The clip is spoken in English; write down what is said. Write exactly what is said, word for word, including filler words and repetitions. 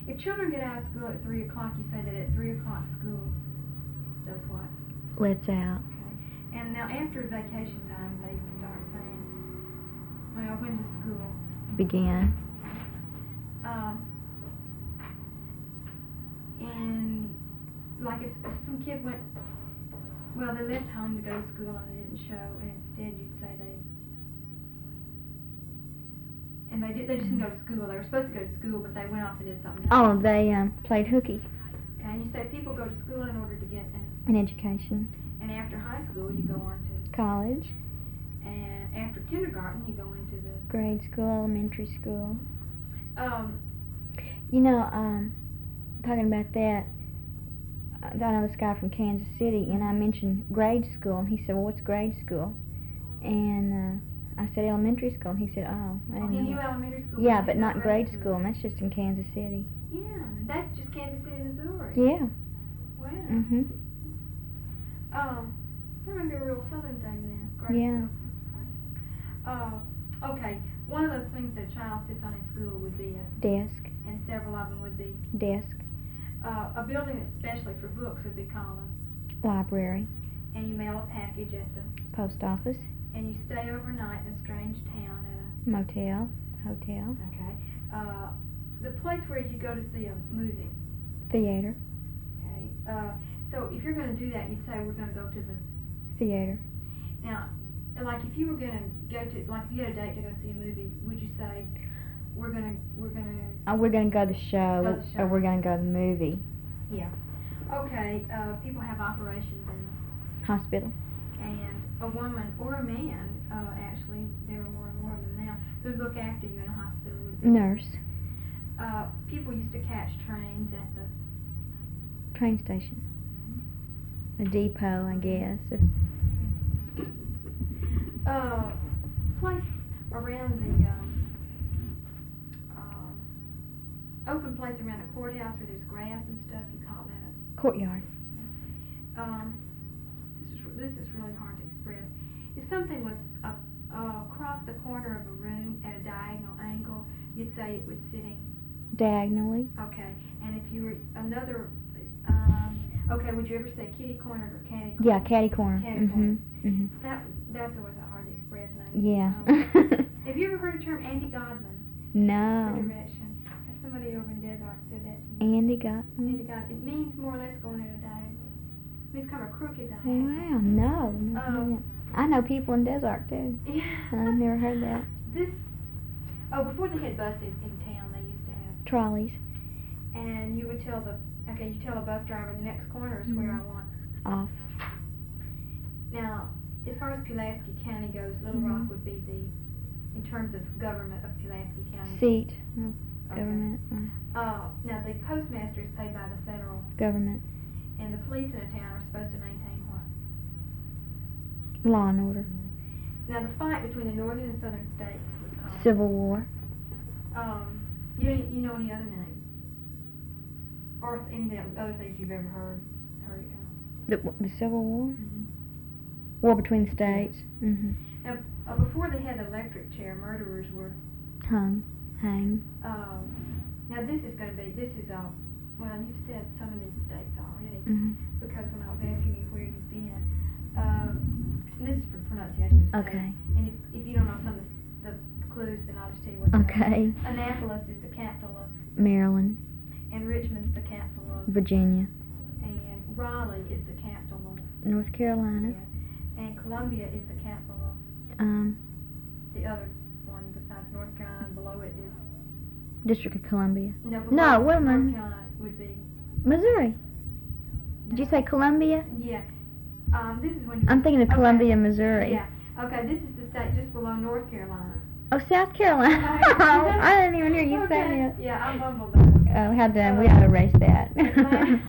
If children get out of school at three o'clock, you say that at three o'clock school does what? Lets out. Okay. And now after vacation time, they start saying, well, when does school Begin. Um, and like if, if some kid went, well, they left home to go to school and they didn't show, and instead you'd say they, and they did, they just didn't go to school. They were supposed to go to school, but they went off and did something else. Oh, they um, played hooky. And you say people go to school in order to get an, An education. and after high school you go on to College. and after kindergarten you go into the Grade school, elementary school. um You know, um, talking about that, I know this guy from Kansas City, and I mentioned grade school, and he said, well, what's grade school? And uh, I said elementary school, and he said, oh, I oh, didn't he know knew that. elementary school. Yeah, he but knew not grade school, and that's just in Kansas City. Yeah, that's just Kansas City, Missouri. Yeah. Wow. Mhm. Um, that might be a real southern thing then. Grade Yeah. school. Uh, okay. One of those things that a child sits on in school would be a, Desk. and several of them would be, Desk. uh, a building that's especially for books would be called a, Library. and you mail a package at the, Post office. and you stay overnight in a strange town at a, Motel. Hotel. okay, uh, the place where you go to see a movie, Theater. okay, uh, so if you're going to do that, you'd say we're going to go to the, Theater. now, like if you were going to go to, like if you had a date to go see a movie, would you say, we're going to, we're going to, Oh, we're going to go to the show, Go to the show. or we're going to go to the movie. yeah, okay, uh, people have operations in the, Hospital. and a woman or a man, uh, actually, there are more and more of them now, who look after you in a hospital would be, Nurse. uh, people used to catch trains at the, Train station. A depot, I guess. uh, place around the, um, um, open place around a courthouse where there's grass and stuff, you call that a, Courtyard. um, this is, this is really hard to express. If something was up, uh, across the corner of a room at a diagonal angle, you'd say it was sitting, Diagonally. okay, and if you were another, um, okay, would you ever say kitty corner or catty corner? Yeah, catty corner. Catty Mhm. corner. Mhm. That, that's always a hard to express name. Yeah. Um, have you ever heard the term Andy Godman? For No. direction. Somebody over in Desert said that to me. Andy got Andy me. Godman. It means more or less going in a diagonal. It means kind of a crooked diagonal. Wow. No. no Um, I know people in Desert too. Yeah. I've never heard that. This, oh, before they had buses in town, they used to have, Trolleys. and you would tell the, okay, you tell a bus driver the next corner is where I Mhm. want. Off. Now, as far as Pulaski County goes, Little Mhm. Rock would be the, in terms of government of Pulaski County. Seat. of Okay. Government. uh, Uh, now the postmaster is paid by the federal, Government. and the police in a town are supposed to maintain what? Law and order. Now the fight between the northern and southern states was called. Civil War. Um, you you know any other names? Or any of the other things you've ever heard? Heard it called? The, the Civil War. Mm-hmm. War between the states. Mhm. Now, uh, before they had the electric chair, murderers were. Hung. Hang. Um, now this is going to be. This is uh, well, you've said some of these states already. Mhm. Because when I was asking you where you've been, um, this is for pronunciation of states. Okay. And if, if you don't know some of the, the clues, then I'll just tell you what they are. Okay. Annapolis is the capital of, Maryland. and Richmond's the capital of, Virginia. and Raleigh is the capital of, North Carolina. yeah, and Columbia is the capital of, Um, the other one besides North Carolina. Below it is, District of Columbia. no, below No, wait a North minute. Carolina would be, Missouri. Did you no. say Columbia? Yeah. Um, this is when you, I'm thinking of okay. Columbia, Missouri. Yeah. Okay, this is the state just below North Carolina. Oh, South Carolina. Okay. I didn't even hear you Okay. say that. Yeah, I mumbled that one. Oh, how done. We ought to erase that.